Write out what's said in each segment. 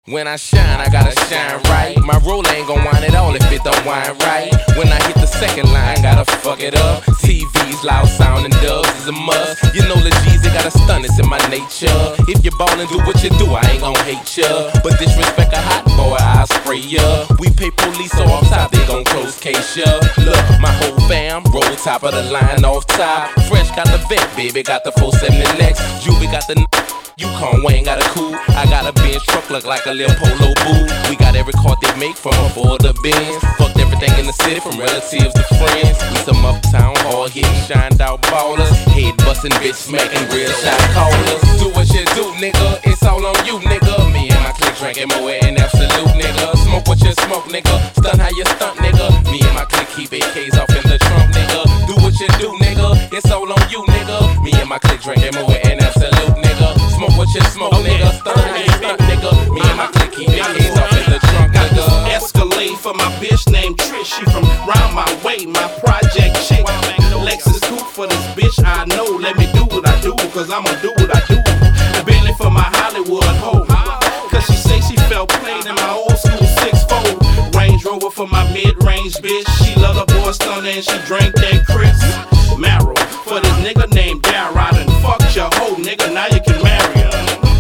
When I shine, I gotta shine right. My roll ain't gon' whine at all if it don't whine right. When I hit the second line, gotta fuck it up. TV's loud sounding dubs is a must. You know the G's, they gotta stun, it's in my nature. If you ballin', do what you do, I ain't gon' hate ya. But disrespect a hot boy, I'll spray ya. We pay police, so off top, they gon' close case ya. Look, my whole fam, roll top of the line off top. Fresh got the vet, baby, got the 470 next. Juvie got the Yukon, Wayne got a cool. I got a Benz truck, look like a little polo boo. We got every car they make from a Ford to Benz. Fucked everything in the city from relatives to friends. We some uptown, hard hitting, shined out ballers. Head bustin', bitch smacking, real shot callers. Do what you do, nigga, it's all on you, nigga. Me and my clique drinking Moet and Absolute, nigga. Smoke what you smoke, nigga. Stunt how you stunt, nigga. Me and my clique keep AKs off in the trunk, nigga. Do what you do, nigga, it's all on you, nigga. Me and my clique drinking Moet and Absolute, nigga. Smoke what you smoke, nigga. Stunt how you stunt, nigga. Me and my clique keep AKs off in the trunk, nigga. Escalade for my bitch named Trish. She from round my way, my project chick. Lexus coupe for this bitch, I know. Let me do what I do, cause I'ma do what I do. The Bentley for my Hollywood hoe, cause she say she felt played in my old school 6'4". Range Rover for my mid-range bitch. She love the boy stunner and she drank that Chris. Marrow for this nigga named Darryl. I done fucked your hoe, nigga, now you can marry her.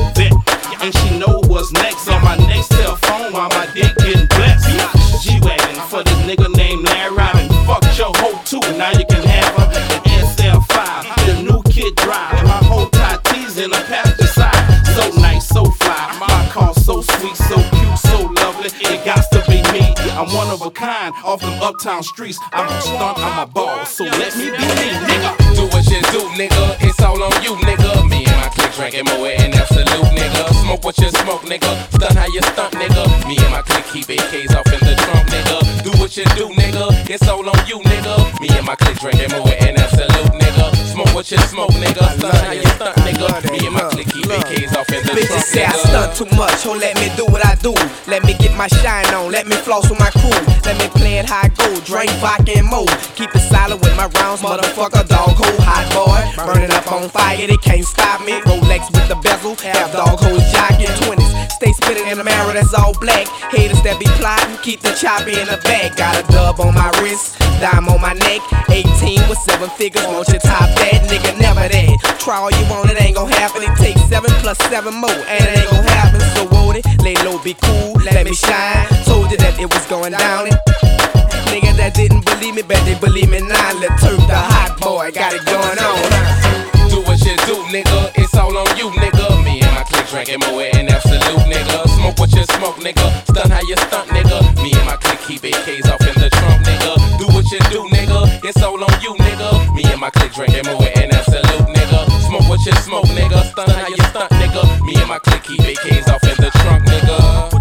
And she know what's next on my next cell phone while my dick getting blessed. G-Wagon for this nigga named Larry. I done fucked your hoe too, now you can have her. An SL5, the new kid drive. My whole Tati's in the passenger side. So nice, so fly. My car so sweet, so cute, so lovely. It got to be me. I'm one of a kind off them uptown streets. I'm a stunt, I'm a ball, so let me be me, nigga. Do what you do, nigga, it's all on you, nigga. Me and my clique drinking Moet and Absolute, nigga. Smoke what you smoke, nigga. Stunt how you stunt, nigga. Me and my clique keep AKs off in the trunk, nigga. Do what you do, nigga, it's all on you, nigga. Me and my clique drinking Moet and Absolute, nigga. Smoke what you smoke, nigga. Stunt how you stunt, nigga. Me and my clique keep AKs off in the trunk, nigga. Bitches say I stunt too much, so let me do what I do. Let me get my shine on, let me floss with my crew. Let me play it how I go, drink vodka and mo. Keep it solid with my rounds, motherfucker, dog hole, hot boy. Burning up on fire, they can't stop me. Rolex with the bezel, have dog hoes jogging 20s. Stay spinning in the mirror that's all black. Haters that be plotting, keep the chopper in the back. Got a dub on my wrist, dime on my neck. 18 with 7 figures, won't you top that? Nigga, never that. Try all you want, it ain't gon' happen. It takes 7 plus 7 more, and it ain't gon' happen. So hold it, lay low, be cool, let me shine. Told you that it was going down. Nigga that didn't believe me, bet they believe me now. Let's turn the hot boy, got it going on. Do what you do, nigga, it's all on you, nigga. Me and my clique drinking Moet and Absolute, nigga. Smoke what you smoke, nigga. Stunt how you stunt, nigga. Me and my clique keep AKs off in the trunk, nigga. Do what you do, nigga, it's all on you, nigga. Me and my clique drinking Moet and Absolute, nigga. Smoke what you smoke, nigga. Stunt how you stunt, nigga. Me and my clique keep AKs off in the trunk, nigga.